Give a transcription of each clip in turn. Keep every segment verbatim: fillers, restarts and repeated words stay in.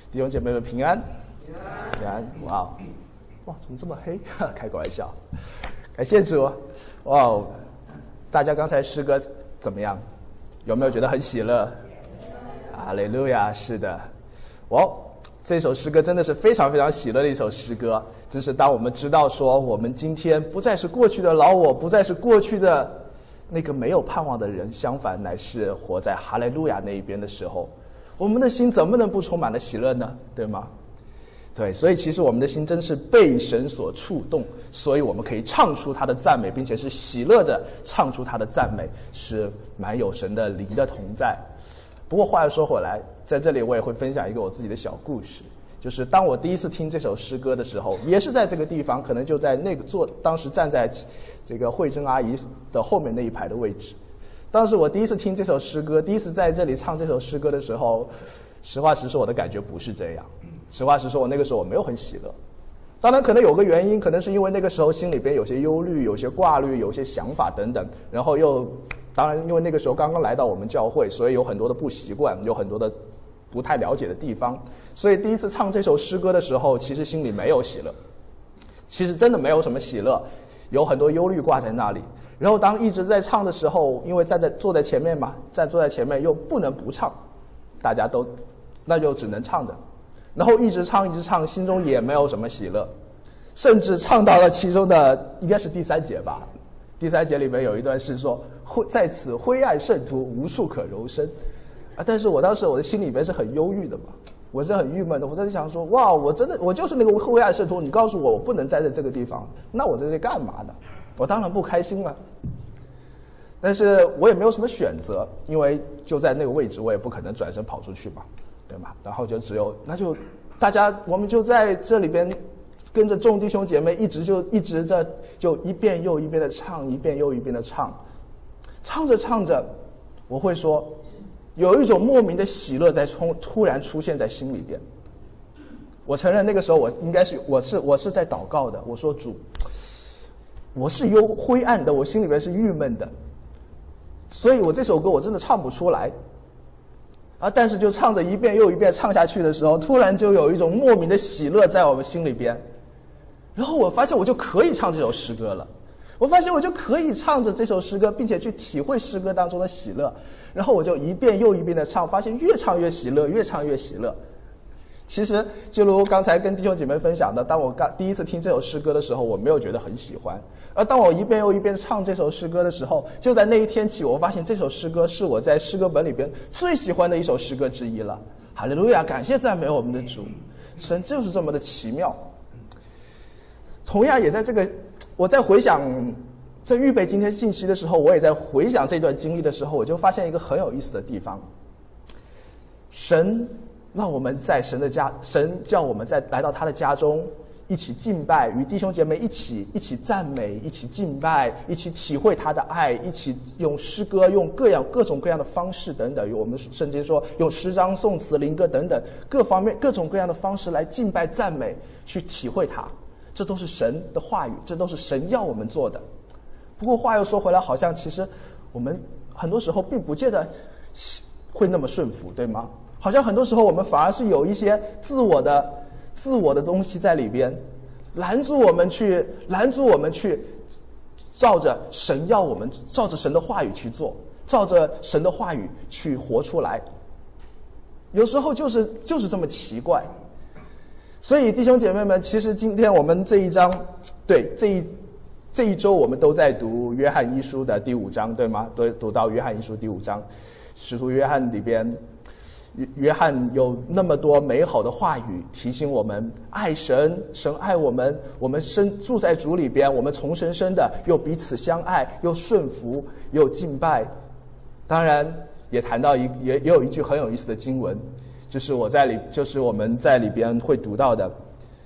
弟兄姐妹们平安，平安，哇，哇，怎么这么黑？开个玩笑，感谢主，哇，大家刚才诗歌怎么样？有没有觉得很喜乐？哈利路亚，是的，哇，这首诗歌真的是非常非常喜乐的一首诗歌。真是当我们知道说，我们今天不再是过去的老我，不再是过去的那个没有盼望的人，相反乃是活在哈利路亚那一边的时候，我们的心怎么能不充满了喜乐呢？对吗？对，所以其实我们的心真是被神所触动，所以我们可以唱出他的赞美，并且是喜乐着唱出他的赞美，是满有神的灵的同在。不过话又说回来，在这里我也会分享一个我自己的小故事，就是当我第一次听这首诗歌的时候，也是在这个地方，可能就在那个坐，当时站在这个慧珍阿姨的后面那一排的位置。当时我第一次听这首诗歌，第一次在这里唱这首诗歌的时候，实话实说，我的感觉不是这样。实话实说，我那个时候我没有很喜乐。当然可能有个原因，可能是因为那个时候心里边有些忧虑，有些挂虑，有些想法等等，然后又当然因为那个时候刚刚来到我们教会，所以有很多的不习惯，有很多的不太了解的地方，所以第一次唱这首诗歌的时候，其实心里没有喜乐，其实真的没有什么喜乐，有很多忧虑挂在那里。然后当一直在唱的时候，因为站在坐在前面嘛，站坐在前面又不能不唱，大家都那就只能唱着，然后一直唱一直唱，心中也没有什么喜乐，甚至唱到了其中的应该是第三节吧，第三节里面有一段是说，在此灰暗圣徒无处可容身啊！但是我当时我的心里面是很忧郁的嘛，我是很郁闷的，我在想说，哇，我真的我就是那个灰暗圣徒，你告诉我我不能待在这个地方，那我在这干嘛呢？我当然不开心了。但是我也没有什么选择，因为就在那个位置，我也不可能转身跑出去嘛，对吗？然后就只有那就大家我们就在这里边跟着众弟兄姐妹一直就一直在就一遍又一遍的唱，一遍又一遍的唱，唱着唱着，我会说有一种莫名的喜乐在冲突然出现在心里边。我承认那个时候我应该是我是我是在祷告的，我说主，我是忧灰暗的，我心里边是郁闷的，所以我这首歌我真的唱不出来啊！但是就唱着一遍又一遍唱下去的时候，突然就有一种莫名的喜乐在我们心里边，然后我发现我就可以唱这首诗歌了，我发现我就可以唱着这首诗歌，并且去体会诗歌当中的喜乐，然后我就一遍又一遍的唱，发现越唱越喜乐，越唱越喜乐。其实就如刚才跟弟兄姐妹分享的，当我刚第一次听这首诗歌的时候，我没有觉得很喜欢，而当我一遍又一遍唱这首诗歌的时候，就在那一天起，我发现这首诗歌是我在诗歌本里边最喜欢的一首诗歌之一了。哈利路亚，感谢赞美我们的主，神就是这么的奇妙。同样也在这个我在回想在预备今天信息的时候，我也在回想这段经历的时候，我就发现一个很有意思的地方。神让我们在神的家，神叫我们在来到他的家中一起敬拜，与弟兄姐妹一起一起赞美，一起敬拜，一起体会他的爱，一起用诗歌，用各样各种各样的方式等等，我们圣经说用诗章、颂词、灵歌等等各方面各种各样的方式来敬拜赞美，去体会他。这都是神的话语，这都是神要我们做的。不过话又说回来，好像其实我们很多时候并不见得会那么顺服，对吗？好像很多时候我们反而是有一些自我的自我的东西在里边，拦住我们去拦住我们去照着神要我们照着神的话语去做，照着神的话语去活出来。有时候就是就是这么奇怪。所以弟兄姐妹们，其实今天我们这一章，对这一这一周我们都在读约翰一书的第五章，对吗？都读到约翰一书第五章，使徒约翰里边，约翰有那么多美好的话语提醒我们爱神，神爱我们，我们生住在主里边，我们重生生的又彼此相爱，又顺服，又敬拜。当然也谈到一也也有一句很有意思的经文，就是我在里就是我们在里边会读到的，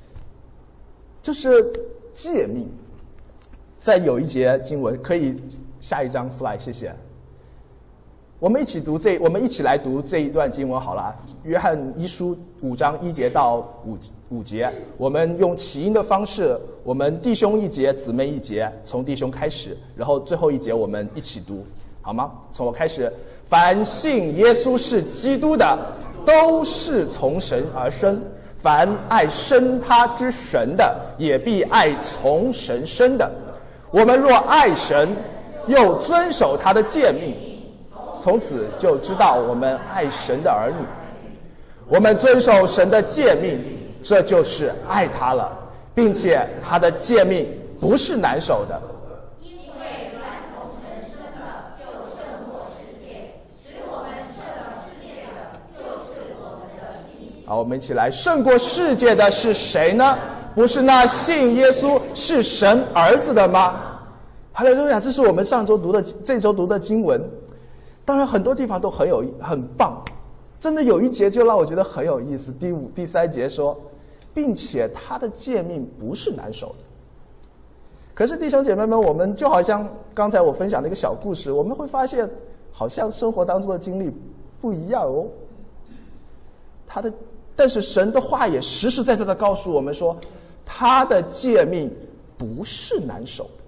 就是诫命。在有一节经文，可以下一张 slide， 谢谢。我们一起读这，我们一起来读这一段经文好了。约翰一书五章一节到五五节，我们用起音的方式，我们弟兄一节，姊妹一节，从弟兄开始，然后最后一节我们一起读，好吗？从我开始。凡信耶稣是基督的， 都是从神而生，凡爱生他之神的，也必爱从神生的。我们若爱神，又遵守他的诫命，从此就知道我们爱神的儿女。我们遵守神的诫命，这就是爱他了，并且他的诫命不是难守的。 因为凡从神生的，就胜过世界，使我们胜了世界的，就是我们的信。 好，我们一起来，胜过世界的是谁呢？不是那信耶稣是神儿子的吗？哈利路亚！这是我们上周读的，这周读的经文。当然很多地方都很有很棒，真的有一节就让我觉得很有意思。第五、第三节说，并且他的诫命不是难守的。可是弟兄姐妹们，我们就好像刚才我分享的一个小故事，我们会发现好像生活当中的经历不一样哦。他的，但是神的话也实实在在的告诉我们说，他的诫命不是难守的。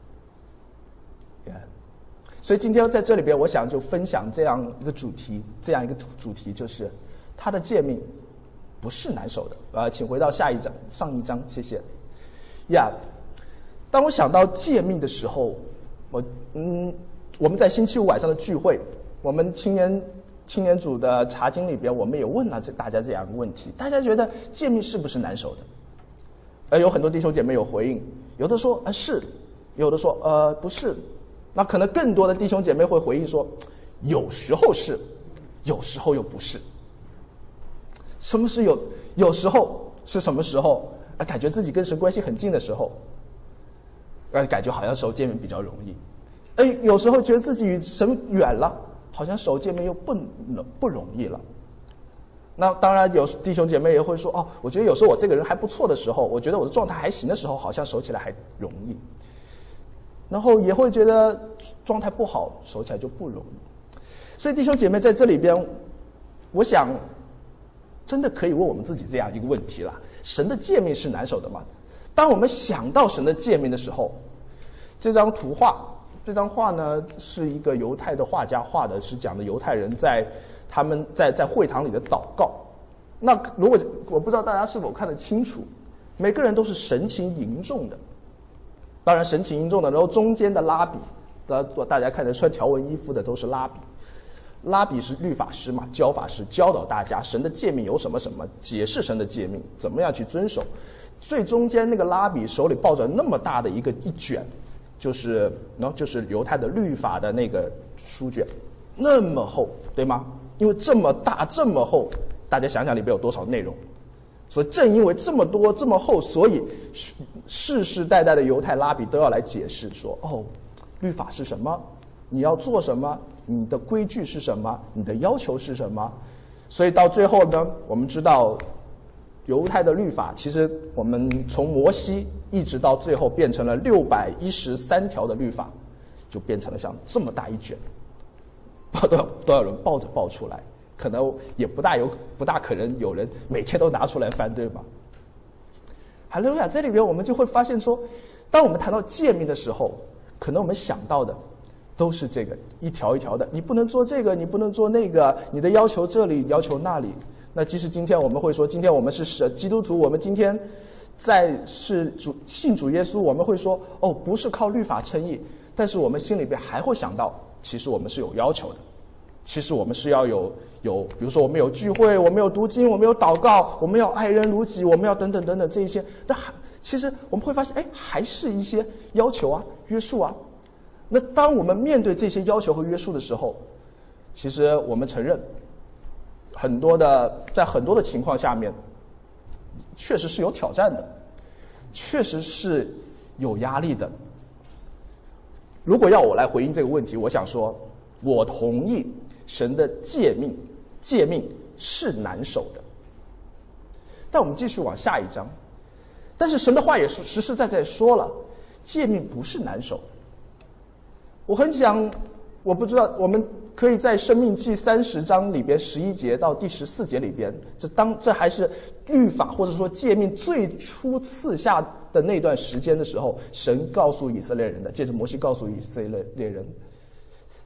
所以今天在这里边，我想就分享这样一个主题，这样一个主题就是他的诫命不是难守的。呃，请回到下一章，上一章，谢谢。呀、yeah, 当我想到诫命的时候，我嗯，我们在星期五晚上的聚会，我们青年青年组的查经里边，我们也问了大家这样一个问题：大家觉得诫命是不是难守的？呃，有很多弟兄姐妹有回应，有的说呃是，有的说呃不是。那可能更多的弟兄姐妹会回应说，有时候是，有时候又不是。什么是有？有时候是什么时候？呃，感觉自己跟神关系很近的时候，呃，感觉好像守诫命比较容易。哎，有时候觉得自己与神远了，好像守诫命又不不容易了。那当然有弟兄姐妹也会说，哦，我觉得有时候我这个人还不错的时候，我觉得我的状态还行的时候，好像守起来还容易。然后也会觉得状态不好，守起来就不容易。所以弟兄姐妹在这里边，我想真的可以问我们自己这样一个问题了：神的诫命是难守的吗？当我们想到神的诫命的时候，这张图画，这张画呢是一个犹太的画家画的，是讲的犹太人在他们在在会堂里的祷告。那如果我不知道大家是否看得清楚，每个人都是神情凝重的。当然神情凝重的，然后中间的拉比，大家看着穿条纹衣服的都是拉比，拉比是律法师嘛，教法师，教导大家神的诫命有什么什么，解释神的诫命，怎么样去遵守。最中间那个拉比手里抱着那么大的一个一卷，就是然后就是犹太的律法的那个书卷，那么厚，对吗？因为这么大这么厚，大家想想里边有多少内容。所以正因为这么多这么厚，所以世世代代的犹太拉比都要来解释说，哦，律法是什么，你要做什么，你的规矩是什么，你的要求是什么。所以到最后呢，我们知道犹太的律法其实我们从摩西一直到最后变成了六百一十三条的律法，就变成了像这么大一卷，都要都要人抱着抱出来，可能也不大有不大可能有人每天都拿出来翻，对吗？哈利路亚！这里边我们就会发现说，当我们谈到诫命的时候，可能我们想到的都是这个一条一条的，你不能做这个，你不能做那个，你的要求这里，要求那里。那即使今天我们会说，今天我们是基督徒，我们今天在是主信主耶稣，我们会说，哦，不是靠律法称义，但是我们心里边还会想到，其实我们是有要求的。其实我们是要有有，比如说我们有聚会，我们有读经，我们有祷告，我们要爱人如己，我们要等等等等这一些。但其实我们会发现，哎，还是一些要求啊、约束啊。那当我们面对这些要求和约束的时候，其实我们承认，很多的在很多的情况下面，确实是有挑战的，确实是有压力的。如果要我来回应这个问题，我想说，我同意神的诫命，诫命是难守的。但我们继续往下一章，但是神的话也是实实在在说了，诫命不是难守的。我很想，我不知道，我们可以在申命记三十章里边十一节到第十四节里边，这当这还是律法或者说诫命最初赐下的那段时间的时候，神告诉以色列人的，借着摩西告诉以色列人。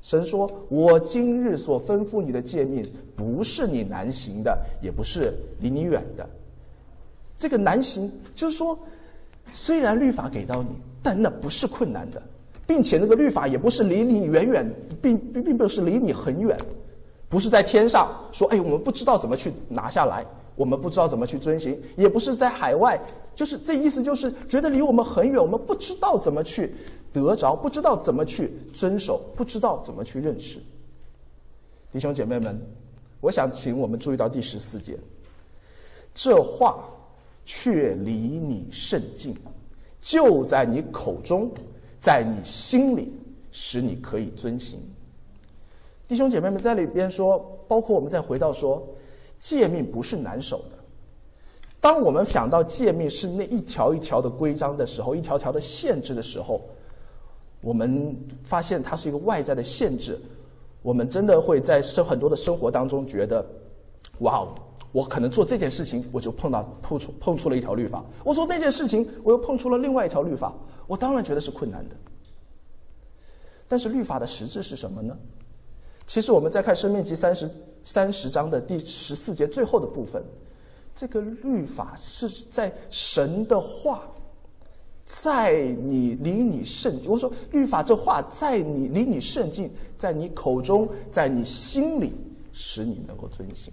神说：“我今日所吩咐你的诫命，不是你难行的，也不是离你远的。”这个难行，就是说，虽然律法给到你，但那不是困难的，并且那个律法也不是离你远远，并并并不是离你很远，不是在天上说：“哎，我们不知道怎么去拿下来，我们不知道怎么去遵行。”也不是在海外，就是这意思，就是觉得离我们很远，我们不知道怎么去得着，不知道怎么去遵守，不知道怎么去认识。弟兄姐妹们，我想请我们注意到第十四节，这话却离你甚近，就在你口中，在你心里，使你可以遵行。弟兄姐妹们，在里边说，包括我们再回到说，诫命不是难守的。当我们想到诫命是那一条一条的规章的时候，一条条的限制的时候，我们发现它是一个外在的限制，我们真的会在生很多的生活当中觉得，哇哦，我可能做这件事情，我就碰到碰出碰出了一条律法；我做那件事情，我又碰出了另外一条律法。我当然觉得是困难的。但是律法的实质是什么呢？其实我们在看《申命记》三十三十章的第十四节最后的部分，这个律法是在神的话，在你离你甚近。我说律法这话在你离你甚近，在你口中，在你心里，使你能够遵行。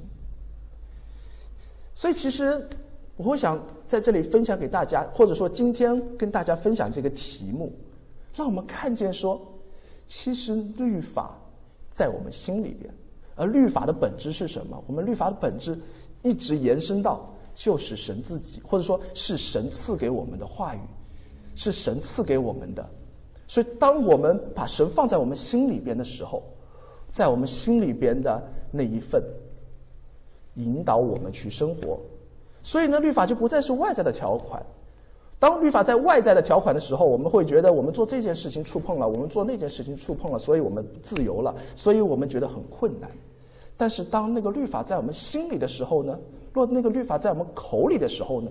所以其实我会想在这里分享给大家，或者说今天跟大家分享这个题目，让我们看见说，其实律法在我们心里边，而律法的本质是什么？我们律法的本质一直延伸到就是神自己，或者说是神赐给我们的话语，是神赐给我们的。所以当我们把神放在我们心里边的时候，在我们心里边的那一份引导我们去生活。所以呢，律法就不再是外在的条款。当律法在外在的条款的时候，我们会觉得我们做这件事情触碰了，我们做那件事情触碰了，所以我们自由了，所以我们觉得很困难。但是当那个律法在我们心里的时候呢，若那个律法在我们口里的时候呢，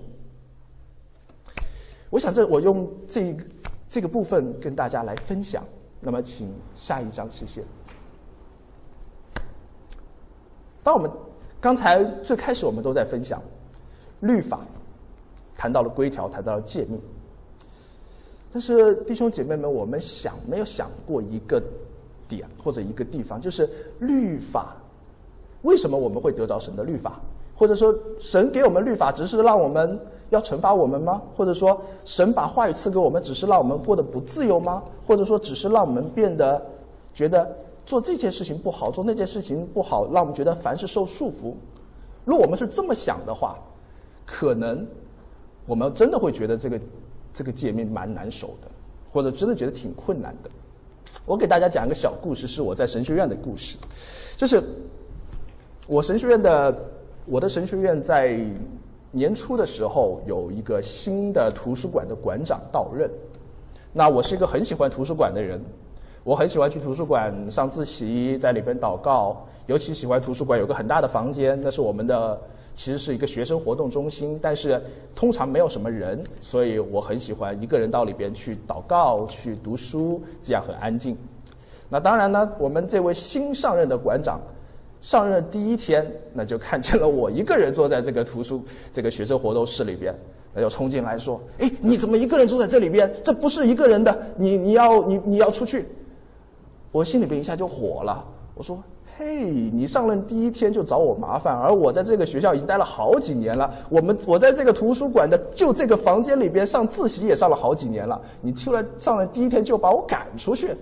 我想这我用这个这个部分跟大家来分享。那么请下一章，谢谢。当我们刚才最开始我们都在分享律法，谈到了规条，谈到了诫命，但是弟兄姐妹们，我们想没有想过一个点或者一个地方，就是律法为什么我们会得着神的律法？或者说神给我们律法只是让我们要惩罚我们吗？或者说神把话语赐给我们只是让我们过得不自由吗？或者说只是让我们变得觉得做这件事情不好，做那件事情不好，让我们觉得凡事受束缚？如果我们是这么想的话，可能我们真的会觉得这个这个诫命蛮难守的，或者真的觉得挺困难的。我给大家讲一个小故事，是我在神学院的故事。就是我神学院的我的神学院在年初的时候有一个新的图书馆的馆长到任。那我是一个很喜欢图书馆的人，我很喜欢去图书馆上自习，在里边祷告，尤其喜欢图书馆有个很大的房间，那是我们的其实是一个学生活动中心，但是通常没有什么人，所以我很喜欢一个人到里边去祷告，去读书，这样很安静。那当然呢，我们这位新上任的馆长上任第一天，那就看见了我一个人坐在这个图书这个学生活动室里边，那就冲进来说：“哎，你怎么一个人坐在这里边？这不是一个人的，你你要你你要出去。”我心里边一下就火了，我说：“嘿，你上任第一天就找我麻烦，而我在这个学校已经待了好几年了，我们我在这个图书馆的就这个房间里边上自习也上了好几年了，你突然上任第一天就把我赶出去。”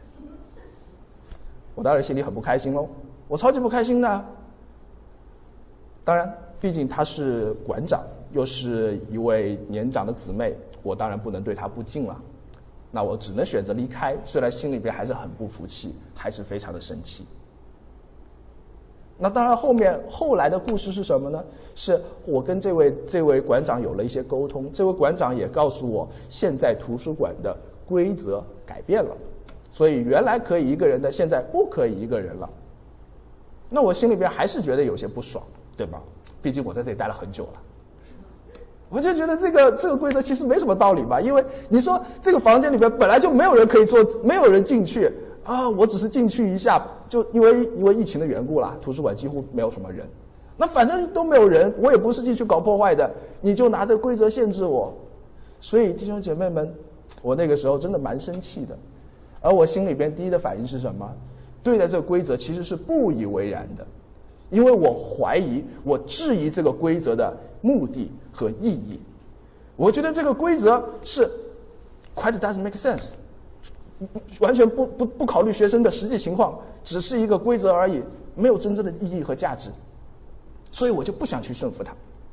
我当然心里很不开心喽，我超级不开心的。当然毕竟他是馆长，又是一位年长的姊妹，我当然不能对他不敬了，那我只能选择离开，虽然心里边还是很不服气，还是非常的生气。那当然后面后来的故事是什么呢？是我跟这位这位馆长有了一些沟通，这位馆长也告诉我现在图书馆的规则改变了，所以原来可以一个人的，现在不可以一个人了。那我心里边还是觉得有些不爽，对吧？毕竟我在这里待了很久了，我就觉得这个这个规则其实没什么道理吧，因为你说这个房间里边本来就没有人可以坐，没有人进去， 啊，我只是进去一下，就因为因为疫情的缘故啦，图书馆几乎没有什么人。那反正都没有人，我也不是进去搞破坏的，你就拿这规则限制我。所以弟兄姐妹们，我那个时候真的蛮生气的。而我心里边第一的反应是什么？对待这个规则其实是不以为然的，因为我怀疑，我质疑这个规则的目的和意义。我觉得这个规则是 quite doesn't make sense， 完全不不不考虑学生的实际情况，只是一个规则而已，没有真正的意义和价值。所以我就不想去顺服它。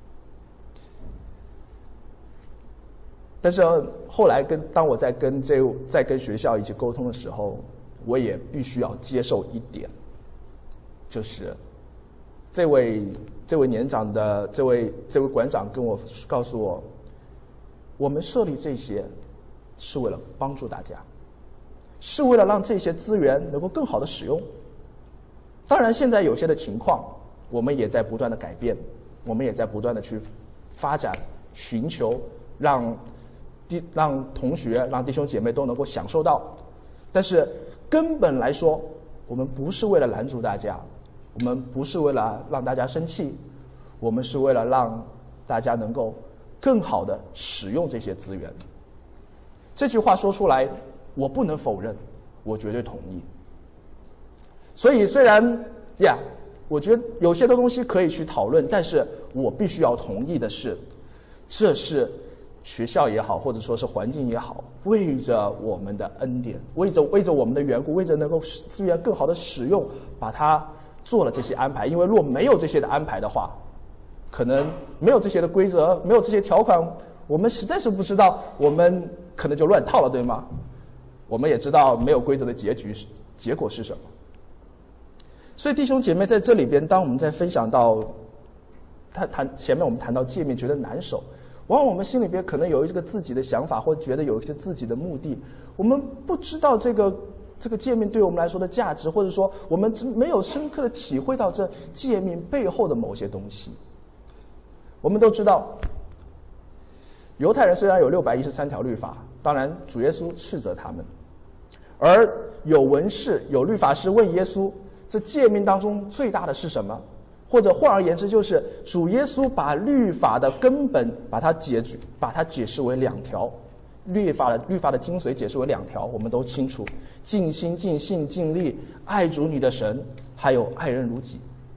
但是后来跟当我在跟这在跟学校一起沟通的时候，我也必须要接受一点，就是这位这位年长的这位这位馆长跟我告诉我，我们设立这些是为了帮助大家，是为了让这些资源能够更好的使用。当然现在有些的情况我们也在不断的改变，我们也在不断的去发展，寻求让弟让同学让弟兄姐妹都能够享受到。但是根本来说，我们不是为了拦阻大家，我们不是为了让大家生气，我们是为了让大家能够更好的使用这些资源。这句话说出来，我不能否认，我绝对同意。所以虽然呀，我觉得有些的东西可以去讨论，但是我必须要同意的是，这是学校也好，或者说是环境也好，为着我们的恩典，为着为着我们的缘故，为着能够资源更好的使用，把它做了这些安排。因为若没有这些的安排的话，可能没有这些的规则，没有这些条款，我们实在是不知道，我们可能就乱套了，对吗？我们也知道没有规则的结局是结果是什么。所以弟兄姐妹在这里边，当我们在分享到谈谈前面我们谈到诫命觉得难守，往往我们心里边可能有一个自己的想法，或觉得有一些自己的目的，我们不知道这个这个诫命对我们来说的价值，或者说我们没有深刻的体会到这诫命背后的某些东西。我们都知道，犹太人虽然有六百一十三条律法，当然主耶稣斥责他们，而有文士有律法师问耶稣，这诫命当中最大的是什么？或者换而言之，就是主耶稣把律法的根本把它解把它解释为两条，律法的律法的精髓解释为两条，我们都清楚：尽心、尽性、尽力爱主你的神，还有爱人如己。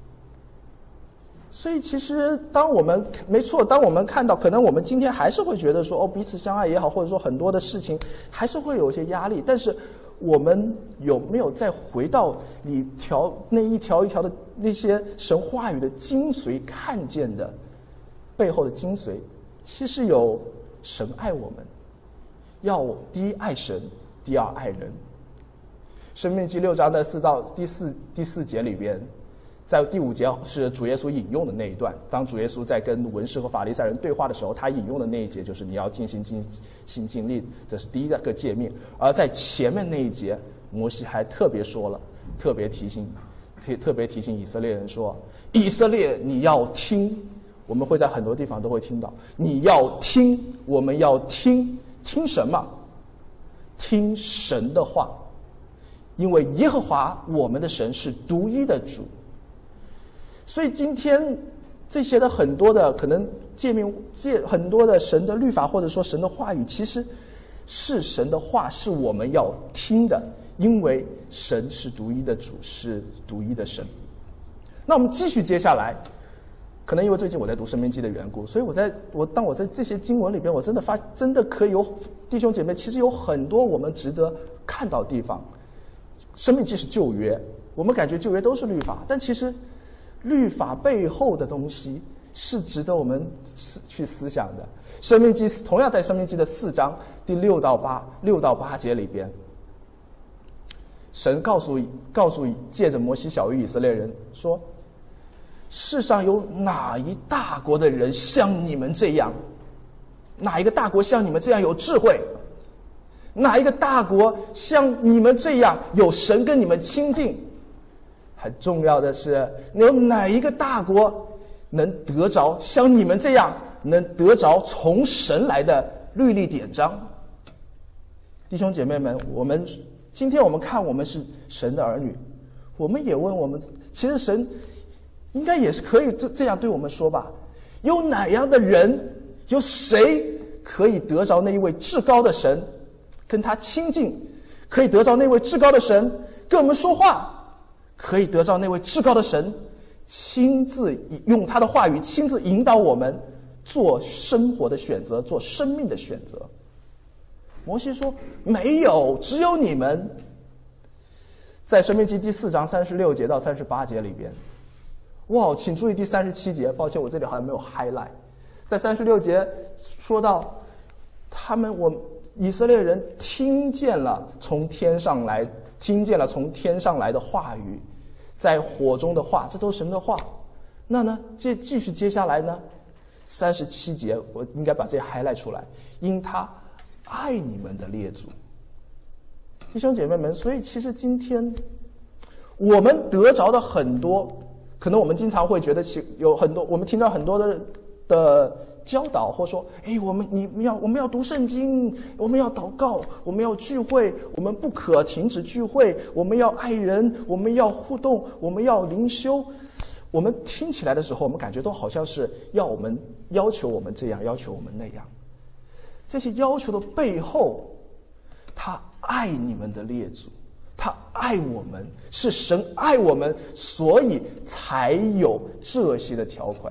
所以其实当我们没错，当我们看到，可能我们今天还是会觉得说，哦，彼此相爱也好，或者说很多的事情还是会有一些压力，但是我们有没有再回到你条那一条一条的那些神话语的精髓，看见的背后的精髓，其实有神爱我们，要第一爱神，第二爱人。申命记六章的四到第四第四节里边，在第五节是主耶稣引用的那一段，当主耶稣在跟文士和法利赛人对话的时候，他引用的那一节就是你要尽心尽心尽力，这是第一个诫命。而在前面那一节，摩西还特别说了，特别提醒特特别提醒以色列人说，以色列你要听，我们会在很多地方都会听到，你要听，我们要听，听什么？听神的话，因为耶和华我们的神是独一的主。所以今天这些的很多的可能诫命诫很多的神的律法，或者说神的话语，其实是神的话，是我们要听的，因为神是独一的主，是独一的神。那我们继续接下来，可能因为最近我在读申命记的缘故，所以我在我当我在这些经文里边，我真的发真的可以有弟兄姐妹，其实有很多我们值得看到的地方。申命记是旧约，我们感觉旧约都是律法，但其实律法背后的东西是值得我们去思想的。申命记同样在申命记的四章第六到八六到八节里边，神告诉告诉借着摩西晓谕以色列人说，世上有哪一大国的人像你们这样？哪一个大国像你们这样有智慧？哪一个大国像你们这样有神跟你们亲近？很重要的是，有哪一个大国能得着像你们这样能得着从神来的律例典章？弟兄姐妹们，我们今天我们看我们是神的儿女，我们也问我们，其实神应该也是可以这这样对我们说吧，有哪样的人，有谁可以得着那一位至高的神，跟他亲近，可以得着那位至高的神跟我们说话，可以得着那位至高的神亲自用他的话语亲自引导我们做生活的选择，做生命的选择。摩西说没有，只有你们。在申命记第四章三十六节到三十八节里边，哇，请注意第三十七节，抱歉我这里好像没有 highlight。 在三十六节说到他们我以色列人听见了从天上来听见了从天上来的话语，在火中的话，这都是神的话。那呢接继续接下来呢三十七节，我应该把这 highlight 出来，因他爱你们的列祖。弟兄姐妹们，所以其实今天我们得着的很多，可能我们经常会觉得有很多，我们听到很多的的教导，或说，哎，我们你要我们要读圣经，我们要祷告，我们要聚会，我们不可停止聚会，我们要爱人，我们要互动，我们要灵修。我们听起来的时候，我们感觉都好像是要我们要求我们这样，要求我们那样。这些要求的背后，他爱你们的列祖，他爱我们，是神爱我们，所以才有这些的条款。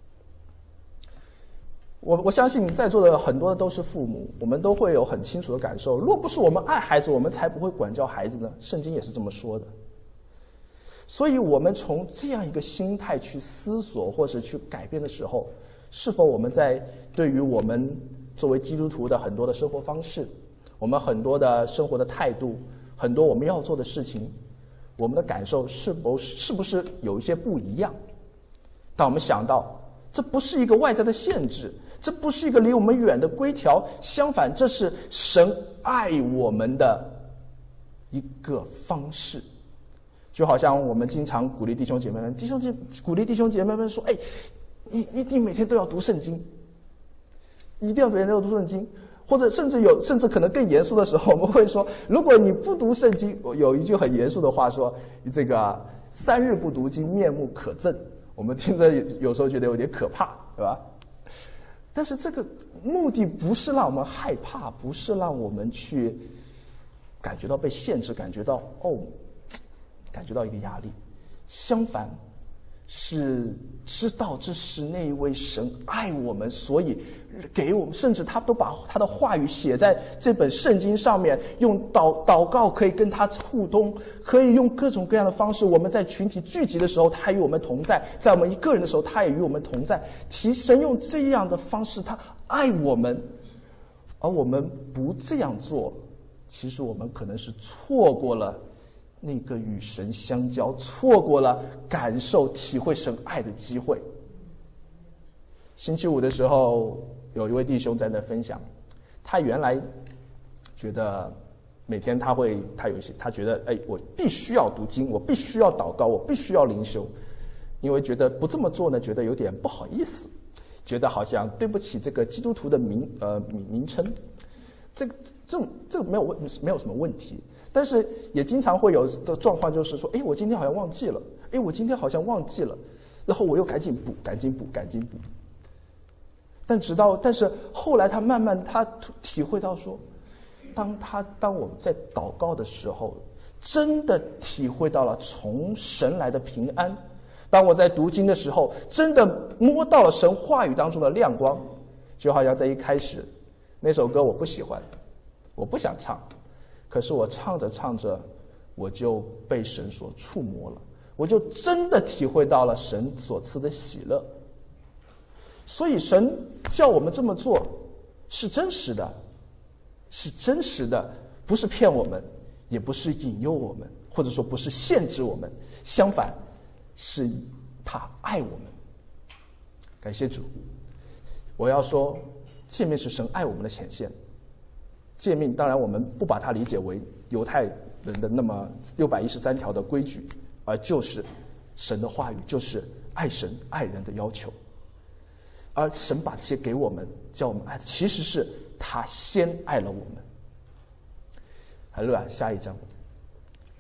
我我相信在座的很多的都是父母，我们都会有很清楚的感受，若不是我们爱孩子，我们才不会管教孩子呢。圣经也是这么说的。所以我们从这样一个心态去思索或是去改变的时候，是否我们在对于我们作为基督徒的很多的生活方式，我们很多的生活的态度，很多我们要做的事情，我们的感受是否是不是有一些不一样？当我们想到这不是一个外在的限制，这不是一个离我们远的规条，相反这是神爱我们的一个方式。就好像我们经常鼓励弟兄姐妹们，弟兄姐鼓励弟兄姐妹们说，哎，你一定每天都要读圣经，一定要每天都要读圣经。或者甚至有甚至可能更严肃的时候，我们会说，如果你不读圣经，有一句很严肃的话说，这个三日不读经，面目可憎。我们听着有时候觉得有点可怕，对吧？但是这个目的不是让我们害怕，不是让我们去感觉到被限制，感觉到哦感觉到一个压力，相反是知道这是那一位神爱我们，所以给我们，甚至他都把他的话语写在这本圣经上面，用祷祷告可以跟他互动，可以用各种各样的方式。我们在群体聚集的时候，他与我们同在；在我们一个人的时候，他也与我们同在。提神用这样的方式，他爱我们，而我们不这样做，其实我们可能是错过了那个与神相交，错过了感受体会神爱的机会。星期五的时候，有一位弟兄在那分享，他原来觉得每天他会他有一些他觉得哎，我必须要读经，我必须要祷告，我必须要灵修，因为觉得不这么做呢，觉得有点不好意思，觉得好像对不起这个基督徒的名呃名名称。这个这种这个没有问没有什么问题，但是也经常会有的状况，就是说，哎，我今天好像忘记了，哎，我今天好像忘记了，然后我又赶紧补，赶紧补，赶紧补。但直到，但是后来他慢慢他体会到说，当他当我们在祷告的时候，真的体会到了从神来的平安；当我在读经的时候，真的摸到了神话语当中的亮光。就好像在一开始那首歌我不喜欢，我不想唱，可是我唱着唱着，我就被神所触摸了，我就真的体会到了神所赐的喜乐。所以神叫我们这么做是真实的，是真实的，不是骗我们，也不是引诱我们，或者说不是限制我们，相反是他爱我们。感谢主。我要说诫命是神爱我们的显现。诫命当然我们不把它理解为犹太人的那么六百一十三条的规矩，而就是神的话语，就是爱神爱人的要求。而神把这些给我们，叫我们爱，其实是他先爱了我们。好了，下一章。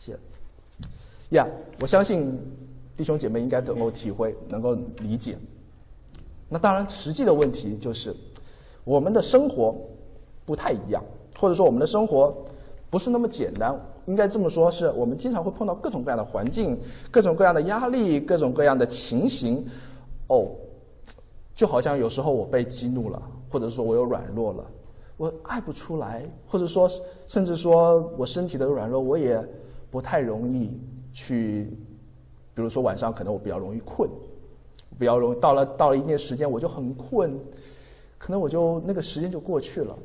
谢。呀、yeah, 我相信弟兄姐妹应该能够体会，能够理解。那当然，实际的问题就是我们的生活不太一样，或者说我们的生活不是那么简单。应该这么说，是我们经常会碰到各种各样的环境，各种各样的压力，各种各样的情形。哦，就好像有时候我被激怒了，或者说我有软弱了，我爱不出来，或者说甚至说我身体的软弱，我也不太容易去，比如说晚上可能我比较容易困，比较容易到了到了一定时间我就很困，可能我就那个时间就过去了。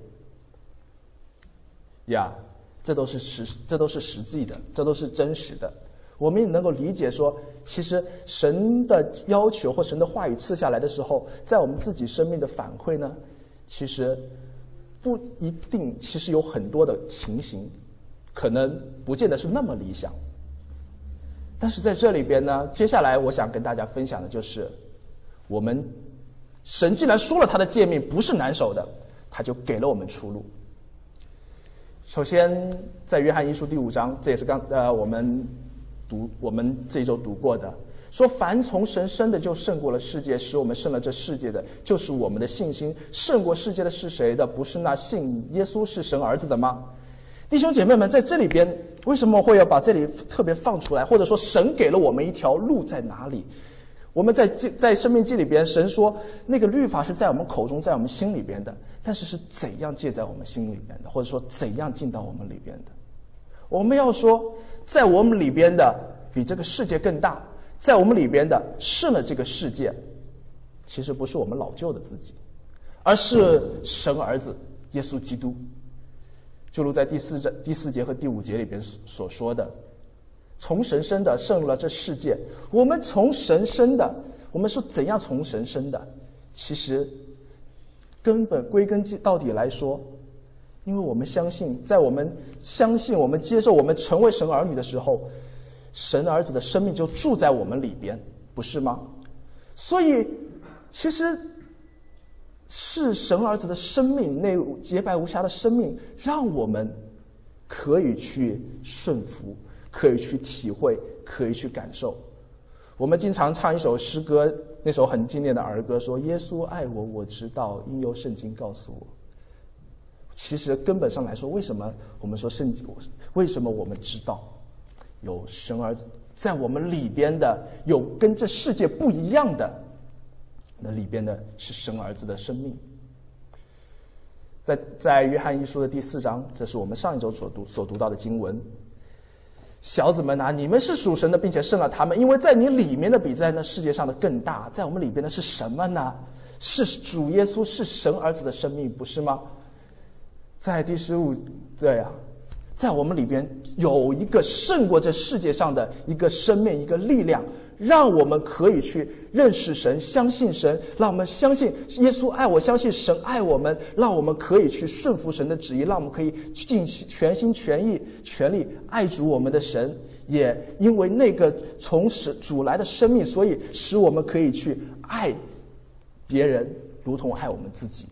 呀、yeah, 这都是实这都是实际的，这都是真实的。我们也能够理解说，其实神的要求或神的话语赐下来的时候，在我们自己生命的反馈呢，其实不一定，其实有很多的情形可能不见得是那么理想。但是在这里边呢，接下来我想跟大家分享的就是，我们神既然说了他的诫命不是难守的，他就给了我们出路。首先在约翰一书第五章，这也是刚呃我们读我们这一周读过的，说凡从神生的就胜过了世界，使我们胜了这世界的就是我们的信心。胜过世界的是谁的？不是那信耶稣是神儿子的吗？弟兄姐妹们，在这里边为什么会要把这里特别放出来，或者说神给了我们一条路在哪里？我们在在申命记里边，神说那个律法是在我们口中，在我们心里边的，但是是怎样借在我们心里边的，或者说怎样进到我们里边的？我们要说在我们里边的比这个世界更大，在我们里边的胜了这个世界，其实不是我们老旧的自己，而是神儿子耶稣基督。就如在第四章第四节和第五节里边所说的，从神生的胜了这世界。我们从神生的，我们是怎样从神生的？其实根本归根到底来说，因为我们相信，在我们相信我们接受我们成为神儿女的时候，神儿子的生命就住在我们里边，不是吗？所以其实是神儿子的生命，那洁白无瑕的生命，让我们可以去顺服，可以去体会，可以去感受。我们经常唱一首诗歌，那首很经典的儿歌，说耶稣爱我，我知道，因由圣经告诉我。其实根本上来说，为什么我们说圣经，为什么我们知道有神儿子在我们里边的，有跟这世界不一样的，那里边的是神儿子的生命。在在约翰一书的第四章，这是我们上一周所读所读到的经文。小子们啊，你们是属神的，并且胜了他们，因为在你里面的比在那世界上的更大。在我们里边的是什么呢？是主耶稣，是神儿子的生命，不是吗？在第十五，对啊，在我们里边有一个胜过这世界上的一个生命，一个力量，让我们可以去认识神，相信神，让我们相信耶稣爱我，相信神爱我们，让我们可以去顺服神的旨意，让我们可以尽全心全意全力爱主我们的神。也因为那个从主来的生命，所以使我们可以去爱别人如同爱我们自己。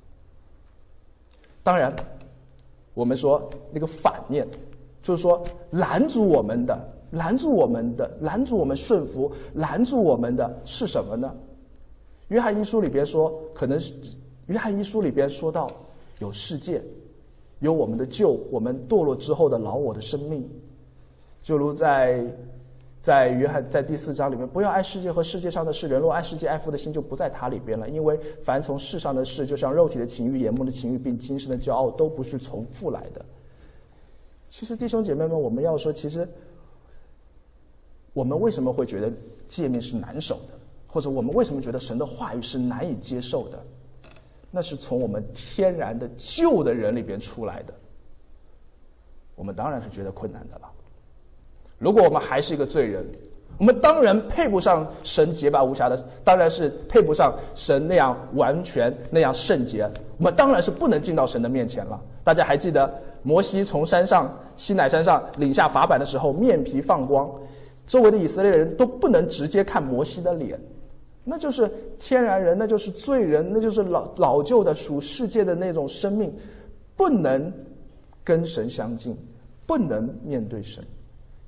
当然我们说那个反面，就是说拦阻我们的拦阻我们的拦阻我们顺服，拦阻我们的是什么呢？约翰一书里边说，可能是约翰一书里边说到有世界，有我们的旧，我们堕落之后的老我的生命。就如在在约翰在第四章里面，不要爱世界和世界上的事，人若爱世界爱父的心就不在他里边了。因为凡从世上的事，就像肉体的情欲、眼目的情欲，并今生的骄傲，都不是从父来的。其实弟兄姐妹们，我们要说，其实我们为什么会觉得诫命是难守的，或者我们为什么觉得神的话语是难以接受的？那是从我们天然的旧的人里边出来的，我们当然是觉得困难的了。如果我们还是一个罪人，我们当然配不上神洁白无瑕的，当然是配不上神那样完全那样圣洁，我们当然是不能进到神的面前了。大家还记得摩西从山上西乃山上领下法版的时候，面皮放光，周围的以色列人都不能直接看摩西的脸，那就是天然人，那就是罪人，那就是老老旧的属世界的那种生命，不能跟神相近，不能面对神。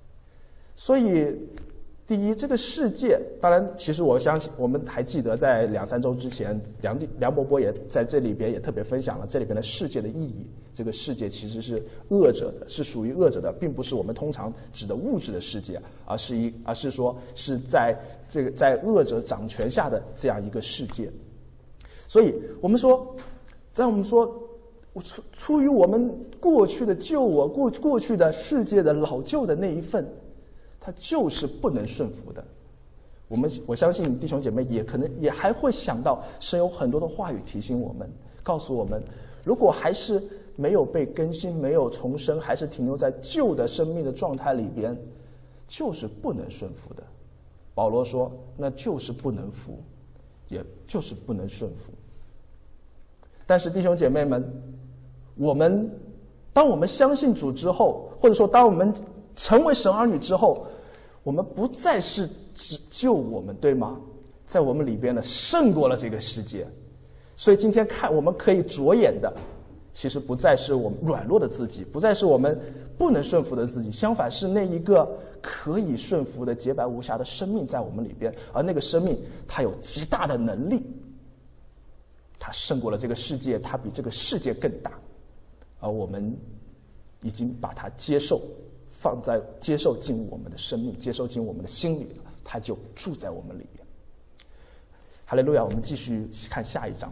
所以，第一，这个世界，当然，其实我相信，我们还记得在两三周之前，梁梁伯伯也在这里边也特别分享了这里边的世界的意义。这个世界其实是恶者的，是属于恶者的，并不是我们通常指的物质的世界，而是一，而是说是在这个在恶者掌权下的这样一个世界。所以我们说，在我们说。出出于我们过去的旧我过过去的世界的老旧的那一份，它就是不能顺服的。我们我相信弟兄姐妹也可能也还会想到，神有很多的话语提醒我们，告诉我们，如果还是没有被更新，没有重生，还是停留在旧的生命的状态里边，就是不能顺服的。保罗说，那就是不能服，也就是不能顺服。但是弟兄姐妹们，我们当我们相信主之后，或者说当我们成为神儿女之后，我们不再是只救我们，对吗？在我们里边呢，胜过了这个世界。所以今天看我们可以着眼的，其实不再是我们软弱的自己，不再是我们不能顺服的自己，相反是那一个可以顺服的洁白无瑕的生命在我们里边，而那个生命它有极大的能力，它胜过了这个世界，它比这个世界更大。而我们已经把它接受，放在接受进我们的生命，接受进我们的心里了，它就住在我们里面。哈利路亚！我们继续看下一章。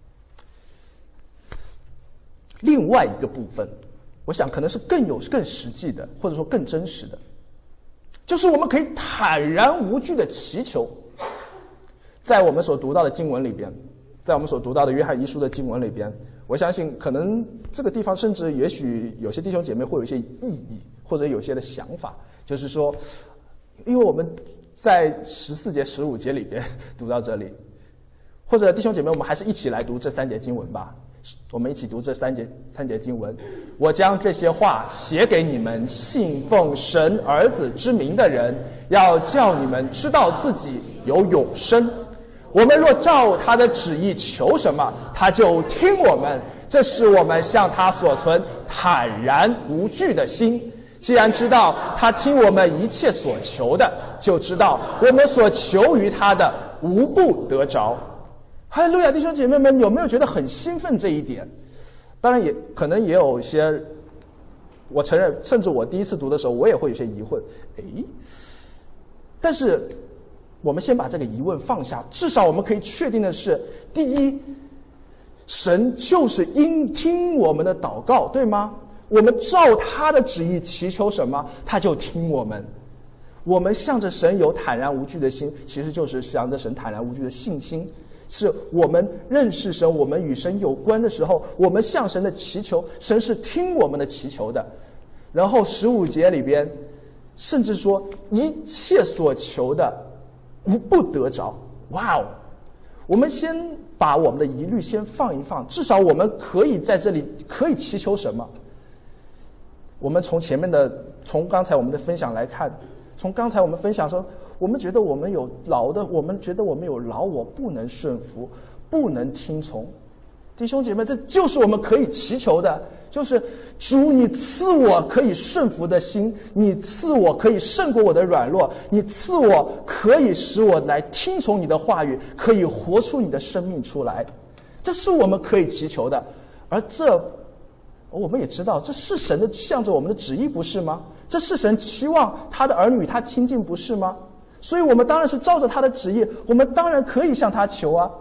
另外一个部分，我想可能是更有更实际的，或者说更真实的，就是我们可以坦然无惧的祈求。在我们所读到的经文里边，在我们所读到的约翰一书的经文里边，我相信可能这个地方甚至也许有些弟兄姐妹会有一些异议，或者有些的想法，就是说，因为我们在十四节十五节里边读到这里，或者弟兄姐妹我们还是一起来读这三节经文吧。我们一起读这三节三节经文。我将这些话写给你们信奉神儿子之名的人，要叫你们知道自己有永生。我们若照他的旨意求什么，他就听我们，这是我们向他所存坦然无惧的心。既然知道他听我们一切所求的，就知道我们所求于他的无不得着。哈利路亚！弟兄姐妹们，有没有觉得很兴奋这一点？当然也可能也有一些，我承认，甚至我第一次读的时候，我也会有些疑惑。诶，但是我们先把这个疑问放下，至少我们可以确定的是，第一，神就是应听我们的祷告，对吗？我们照他的旨意祈求什么，他就听我们。我们向着神有坦然无惧的心，其实就是向着神坦然无惧的信心。是我们认识神，我们与神有关的时候，我们向神的祈求，神是听我们的祈求的。然后十五节里边，甚至说一切所求的无不得着。哇哦！我们先把我们的疑虑先放一放，至少我们可以在这里可以祈求什么？我们从前面的，从刚才我们的分享来看，从刚才我们分享说，我们觉得我们有老的，我们觉得我们有老我不能顺服，不能听从。弟兄姐妹，这就是我们可以祈求的，就是主，你赐我可以顺服的心，你赐我可以胜过我的软弱，你赐我可以使我来听从你的话语，可以活出你的生命出来。这是我们可以祈求的，而这我们也知道，这是神的向着我们的旨意，不是吗？这是神期望他的儿女他亲近，不是吗？所以我们当然是照着他的旨意，我们当然可以向他求啊。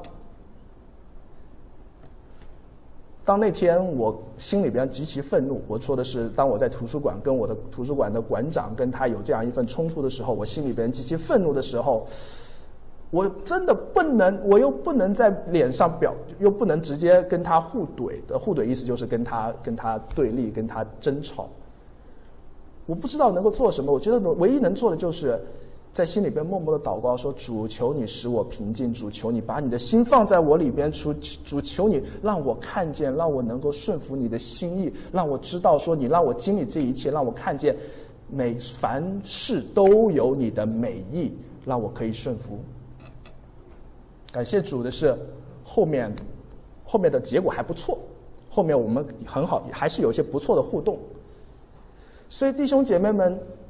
当那天我心里边极其愤怒，我说的是当我在图书馆跟我的图书馆的馆长跟他有这样一份冲突的时候，我心里边极其愤怒的时候，我真的不能，我又不能在脸上表，又不能直接跟他互怼的，互怼意思就是跟他跟他对立，跟他争吵。我不知道能够做什么，我觉得唯一能做的就是在心里边默默的祷告说，主求你使我平静，主求你把你的心放在我里边，主主求你让我看见，让我能够顺服你的心意，让我知道说你让我经历这一切，让我看见每凡事都有你的美意，让我可以顺服。感谢主的是后面后面的结果还不错，后面我们很好，还是有一些不错的互动。所以弟兄姐妹们，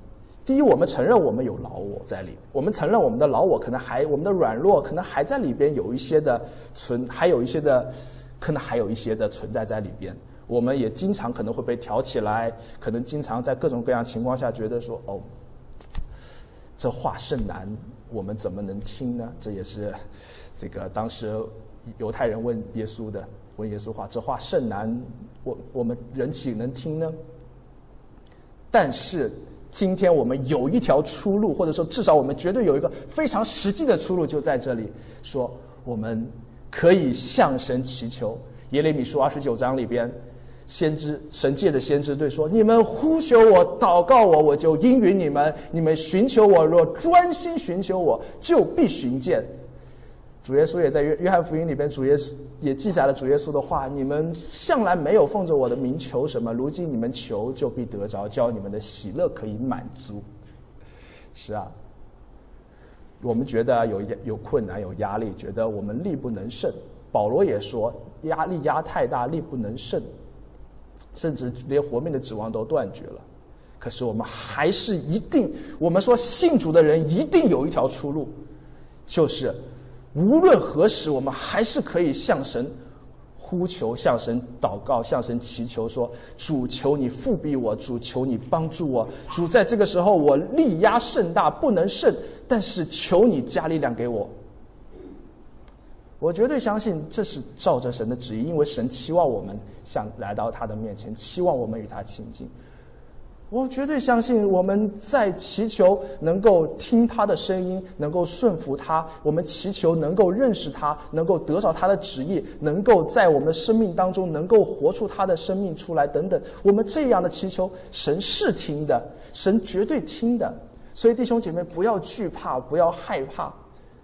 第一，我们承认我们有老我在里面，我们承认我们的老我可能还我们的软弱可能还在里边有一些的存，还有一些的可能还有一些的存在在里边。我们也经常可能会被挑起来，可能经常在各种各样情况下觉得说，哦，这话甚难，我们怎么能听呢？这也是这个当时犹太人问耶稣的，问耶稣话，这话甚难，我我们人岂能听呢？但是今天我们有一条出路，或者说至少我们绝对有一个非常实际的出路，就在这里，说我们可以向神祈求。耶利米书二十九章里边，先知神借着先知对说：你们呼求我，祷告我，我就应允你们；你们寻求我，若专心寻求我，就必寻见。主耶稣也在约约翰福音里边，主耶稣也记载了主耶稣的话：你们向来没有奉着我的名求什么，如今你们求就必得着，叫你们的喜乐可以满足。是啊，我们觉得有有困难有压力，觉得我们力不能胜。保罗也说，压力压太大，力不能胜，甚至连活命的指望都断绝了。可是我们还是一定，我们说信主的人一定有一条出路，就是无论何时，我们还是可以向神呼求，向神祷告，向神祈求说：主，求你复庇我，主，求你帮助我，主，在这个时候我力压甚大，不能胜，但是求你加力量给我。我绝对相信这是照着神的旨意，因为神期望我们想来到他的面前，期望我们与他亲近。我绝对相信我们在祈求能够听他的声音，能够顺服他，我们祈求能够认识他，能够得着他的旨意，能够在我们的生命当中能够活出他的生命出来等等。我们这样的祈求，神是听的，神绝对听的。所以弟兄姐妹，不要惧怕，不要害怕。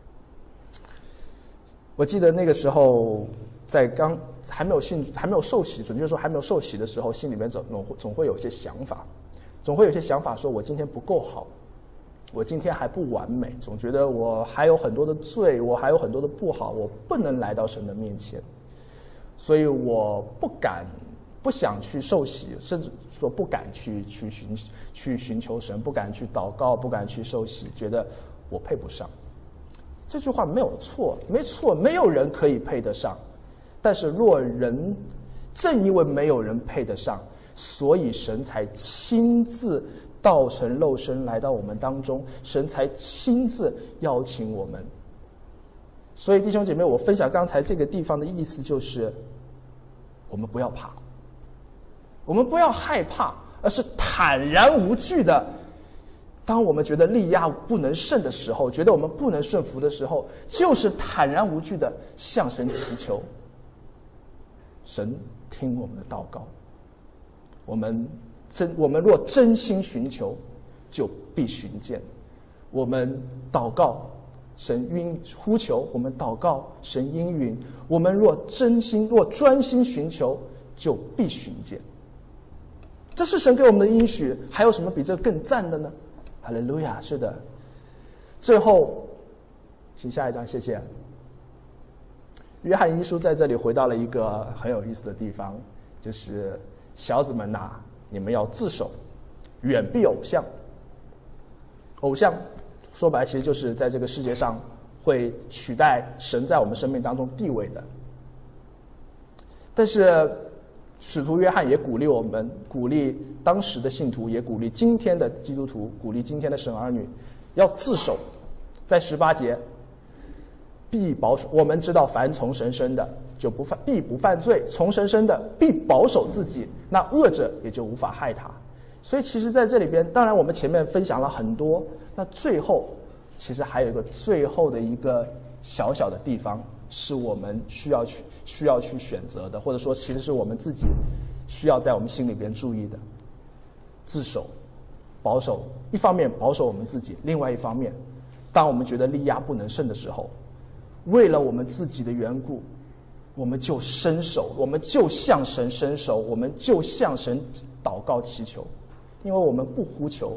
我记得那个时候，在刚还没有信、还没有受洗，准确说还没有受洗的时候，心里面总总总会有一些想法，总会有些想法说，我今天不够好，我今天还不完美，总觉得我还有很多的罪，我还有很多的不好，我不能来到神的面前，所以我不敢、不想去受洗，甚至说不敢去去寻去寻求神，不敢去祷告，不敢去受洗，觉得我配不上。这句话没有错，没错，没有人可以配得上。但是若人正因为没有人配得上，所以神才亲自道成肉身来到我们当中，神才亲自邀请我们。所以弟兄姐妹，我分享刚才这个地方的意思就是，我们不要怕，我们不要害怕，而是坦然无惧的。当我们觉得力压不能胜的时候，觉得我们不能顺服的时候，就是坦然无惧的向神祈求。神听我们的祷告，我们真我们若真心寻求，就必寻见。我们祷告，神应呼求；我们祷告，神应允。我们若真心、若专心寻求，就必寻见。这是神给我们的应许，还有什么比这更赞的呢？哈利路亚！是的。最后，请下一章，谢谢。约翰一书在这里回到了一个很有意思的地方，就是小子们呐、啊，你们要自守，远避偶像。偶像说白，其实就是在这个世界上会取代神在我们生命当中地位的。但是使徒约翰也鼓励我们，鼓励当时的信徒，也鼓励今天的基督徒，鼓励今天的神儿女，要自守。在十八节，必保守。我们知道，凡从神生的，就不犯，必不犯罪；从神生的，必保守自己，那恶者也就无法害他。所以，其实在这里边，当然我们前面分享了很多，那最后其实还有一个最后的一个小小的地方，是我们需要去需要去选择的，或者说其实是我们自己需要在我们心里边注意的。自守、保守，一方面保守我们自己，另外一方面，当我们觉得力压不能胜的时候，为了我们自己的缘故，我们就伸手，我们就向神伸手，我们就向神祷告祈求。因为我们不呼求，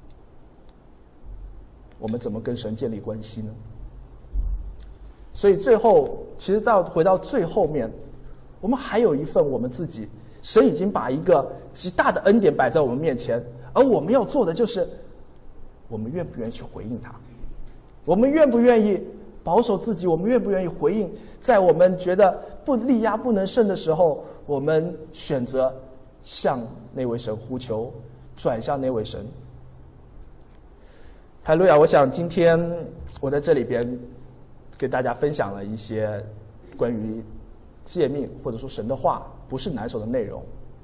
我们怎么跟神建立关系呢？所以最后，其实到回到最后面，我们还有一份我们自己，神已经把一个极大的恩典摆在我们面前，而我们要做的就是我们愿不愿意去回应他？我们愿不愿意保守自己？我们愿不愿意回应？在我们觉得不力压不能胜的时候，我们选择向那位神呼求，转向那位神。哈利路亚！我想今天我在这里边给大家分享了一些关于诫命或者说神的话不是难守的内容。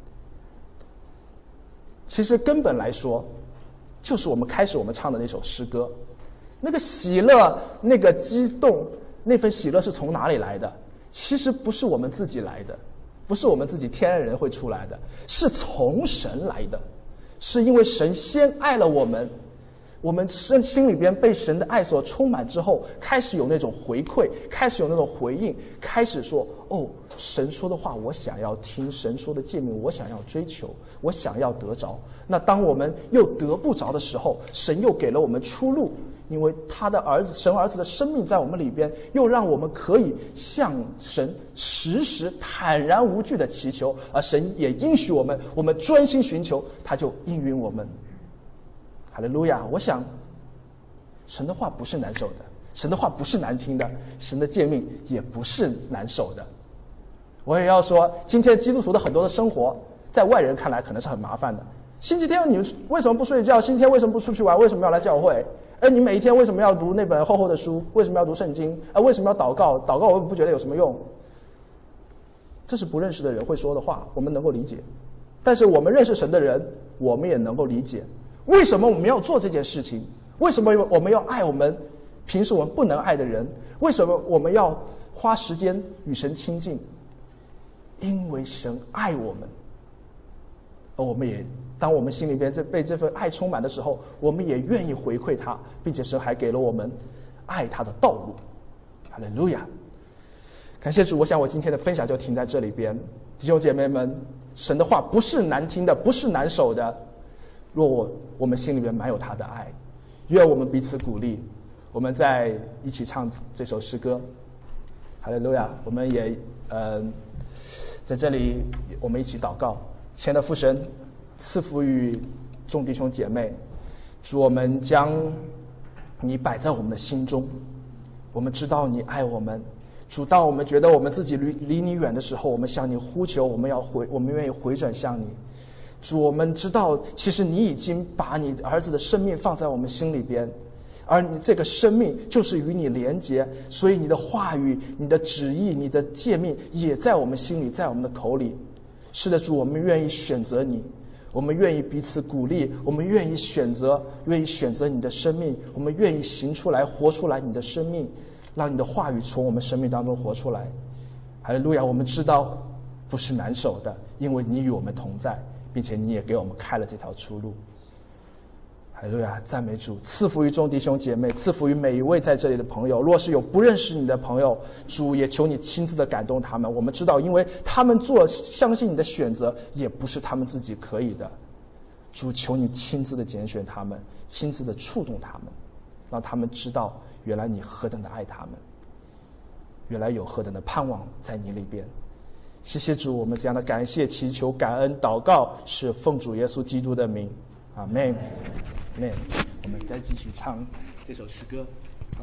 其实根本来说，就是我们开始我们唱的那首诗歌，那个喜乐，那个激动，那份喜乐是从哪里来的？其实不是我们自己来的，不是我们自己天然人会出来的，是从神来的，是因为神先爱了我们，我们心心里边被神的爱所充满之后，开始有那种回馈，开始有那种回应，开始说，哦，神说的话我想要听，神说的诫命我想要追求，我想要得着。那当我们又得不着的时候，神又给了我们出路，因为他的儿子，神儿子的生命在我们里边，又让我们可以向神时时坦然无惧的祈求，而神也应许我们，我们专心寻求，他就应允我们。哈利路亚！我想，神的话不是难守的，神的话不是难听的，神的诫命也不是难守的。我也要说，今天基督徒的很多的生活，在外人看来可能是很麻烦的。星期天你们为什么不睡觉？星期天为什么不出去玩？为什么要来教会？哎，你每一天为什么要读那本厚厚的书？为什么要读圣经？啊，为什么要祷告？祷告我不觉得有什么用。这是不认识的人会说的话，我们能够理解。但是我们认识神的人，我们也能够理解。为什么我们要做这件事情？为什么我们要爱我们平时我们不能爱的人？为什么我们要花时间与神亲近？因为神爱我们，而我们也当我们心里边这被这份爱充满的时候，我们也愿意回馈他，并且神还给了我们爱他的道路。哈利路亚！感谢主，我想我今天的分享就停在这里边。弟兄姐妹们，神的话不是难听的，不是难守的。若我我们心里面满有他的爱，愿我们彼此鼓励，我们再一起唱这首诗歌。哈利路亚！我们也呃在这里我们一起祷告。亲爱的父神，赐福于众弟兄姐妹，主，我们将你摆在我们的心中，我们知道你爱我们。主，当我们觉得我们自己离离你远的时候，我们向你呼求，我们要回，我们愿意回转向你。主，我们知道其实你已经把你儿子的生命放在我们心里边，而你这个生命就是与你连结，所以你的话语，你的旨意，你的诫命也在我们心里，在我们的口里。是的，主，我们愿意选择你，我们愿意彼此鼓励，我们愿意选择愿意选择你的生命，我们愿意行出来，活出来你的生命，让你的话语从我们生命当中活出来。哈利路亚！我们知道不是难守的，因为你与我们同在，并且你也给我们开了这条出路。哈利路亚！赞美主！赐福于众弟兄姐妹，赐福于每一位在这里的朋友。若是有不认识你的朋友，主也求你亲自的感动他们。我们知道，因为他们做相信你的选择，也不是他们自己可以的。主，求你亲自的拣选他们，亲自的触动他们，让他们知道原来你何等的爱他们，原来有何等的盼望在你里边。谢谢主，我们这样的感谢、祈求、感恩、祷告，是奉主耶稣基督的名，阿们，阿们。我们再继续唱这首诗歌。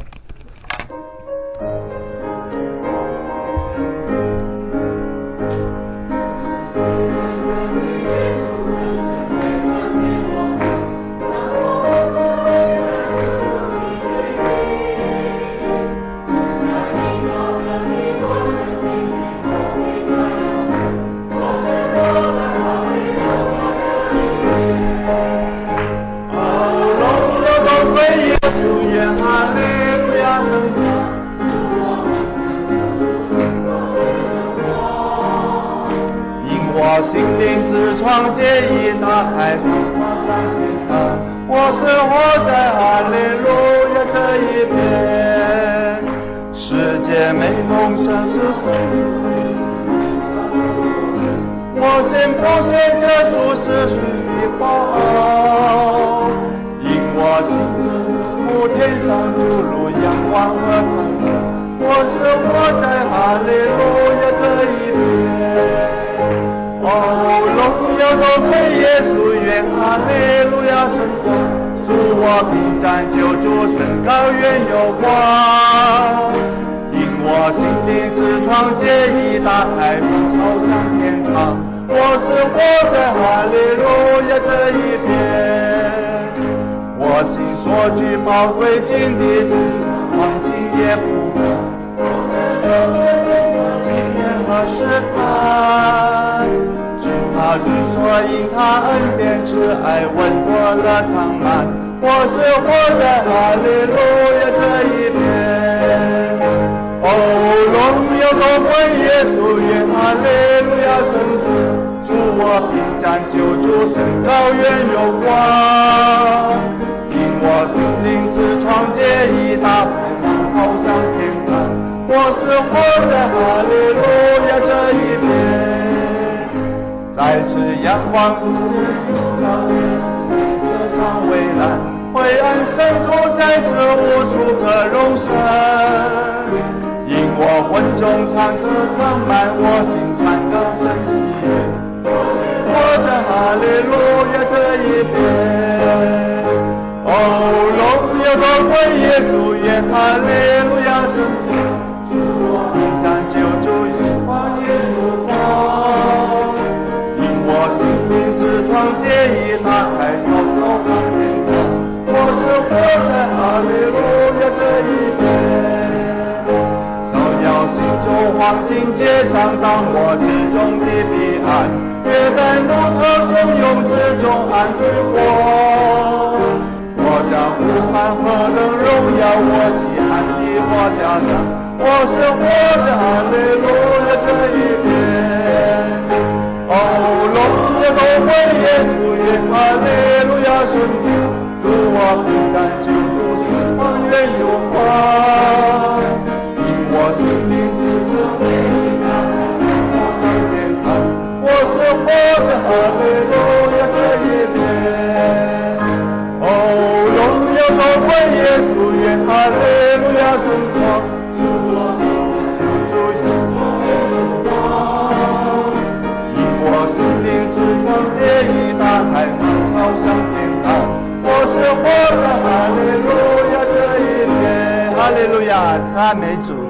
心灵之窗借一打开，放上向前看。我生活在哈利路亚这一片，世界美梦算是什么？我先不显这属世属于宝，因我心目天上诸路仰望和传扬。我生活在哈利路亚这一片。哦，荣耀都归耶稣，愿哈利路亚圣光主我并赞救主，神高远有光。因我心灵之窗结一打开，门朝向天堂。我是活在哈利路亚这一边，我心所居宝贵境地，黄金也不够。今天何时谈？只怕主所因他恩典慈爱稳过了长满。我是活在哈利路亚这一边。哦，荣耀都归耶稣，愿哈利路亚神父。主我并赞救主，神高远有光。因我心灵之窗结一打开，门朝向天看。我是活在哈利路亚这一边，在此阳光如是映照耶稣，色上蔚蓝，灰暗深处在此无数个容身。因我魂中唱歌唱满，我心唱歌声喜悦。我在哈利路亚这一边，哦，荣耀都归耶稣，愿哈利路亚神父。主我并赞救主，因光也有光。因我心灵之窗结一打开，朝朝向天堂。我是活在哈利路亚这一边。心中黄金街上，当我之中的彼岸，约旦怒涛汹涌之中安对我。我将呼喊何等荣耀，我既安的我家乡。我是活在哈利路亚这一边。哦，荣耀都归耶稣，愿哈利路亚神父。主我并赞救主，四方远有光。我心灵之窗结一打开，朝向天看。我是活在哈利路亚这一边。哦，荣耀都归耶稣，愿哈利路亚神光。主我并救主，因我远有光。因我心灵之窗结一打开，门朝向天看。我是活在哈利路亚这一边。哈利路亚，赞美主。